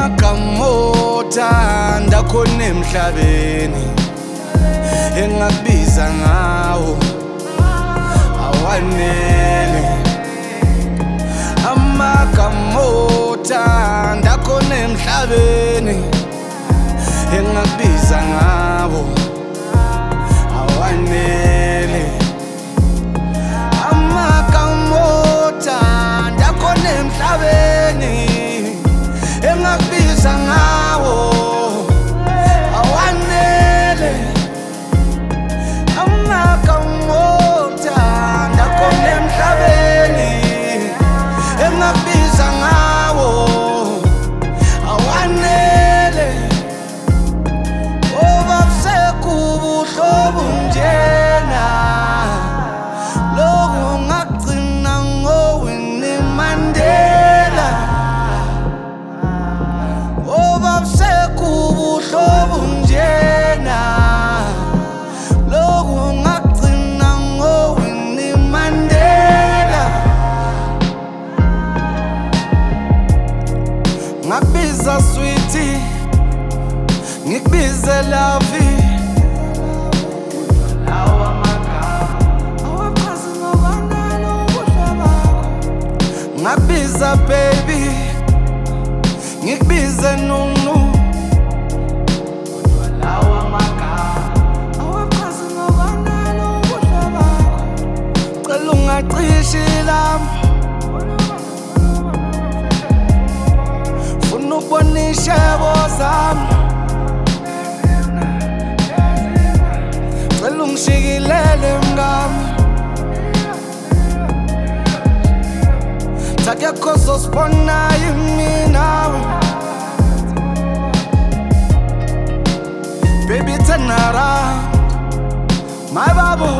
amagama othanda khona emhlabeni engakubiza ngawo awanele. Amagama othanda khona emhlabeni engakubiza ngawo awanele. Amagama othanda khona emhlabeni engakubiza ngawo awanele. Amagama othanda khona emhlabeni engakubiza ngawo awanele. Obasekubuhlobo njena lokhu ngagcina ngoWinnie Mandela. Obasekubuhlobo njena lokhu ngagcina ngoWinnie Mandela. Ngakubiza sweetie, ngikubize lovey, lawa magama awachazi ngobanalo ubuhle bakho. Ngakubiza baby, ngikubize nunu, lawa magama awachazi ngobanalo ubuhle bakho. Cela ungacishi lami, funa ukubona ishebo zami. Cela ungishikilele mngami, akekho ozosibonayo mina. Baby turn around, my babu,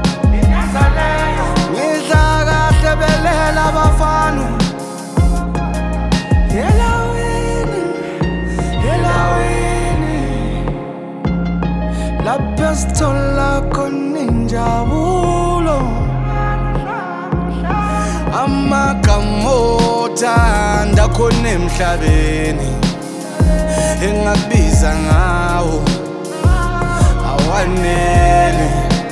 ngidla kahle belela abafana. Yelawini lapho sithola khona injabulo. Amagama othanda khona emhlabeni engakubiza ngawo awanele.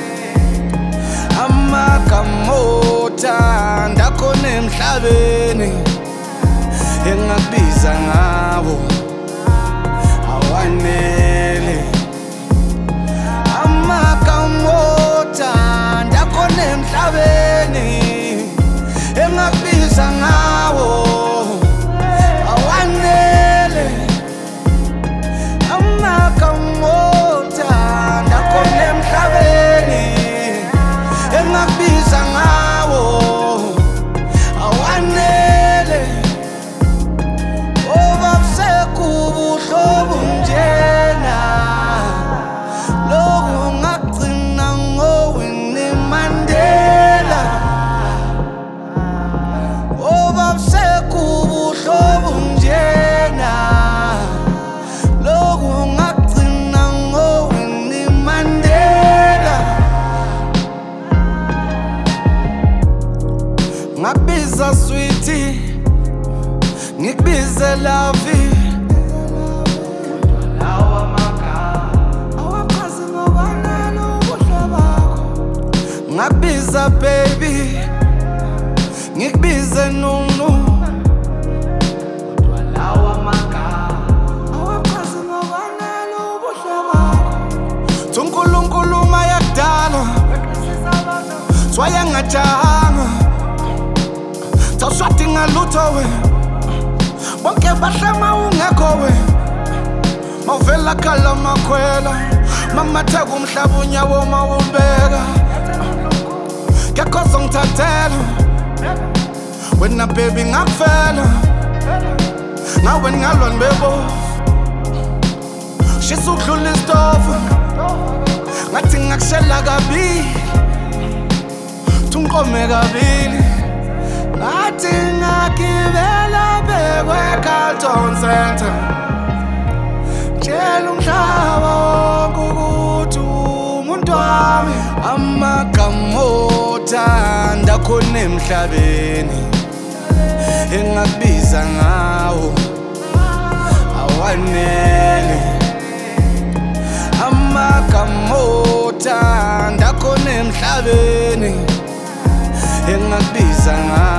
Amagama othanda khona emhlabeni engakubiza ngawo awanele. Amagama othanda khona emhlabeni engakubiza ngawo awanele. Amagama othanda khona emhlabeni engakubiza ngawo awanele. Obasekubuhlobo njena lokhu ngagcina ngoWinnie Mandela. Obasekubuhlobo njena lokhu ngagcina ngoWinnie Mandela. Ngakubiza sweetie, ngikubize lovey, lawa magama awachazi ngobanalo ubuhle bakho. Ngakubiza baby, ngikubize nunu, lawa magama awachazi ngobanalo ubuhle bakho. Unkulunkulu mayakudala swayangajahanga, sawushadi ngalutho we, bonke bahlema ungekho we. Mawuvela khala makhwela, mamatheka umhlaba unyawo mawubeka. Kekho ozongithathela wena baby ngakufela, ngawe ngalwa nibebo. Shisa ukudlula isitofu ngathi ngakushela kabili, thunqome kabili. Ngathi ngagibela beKwecalton Center, tshela umhlaba wonke ukuthi umuntu wami. Amagama othanda khona emhlabeni engakubiza ngawo wanele amagama othanda khona emhlabeni engakubiza ngawo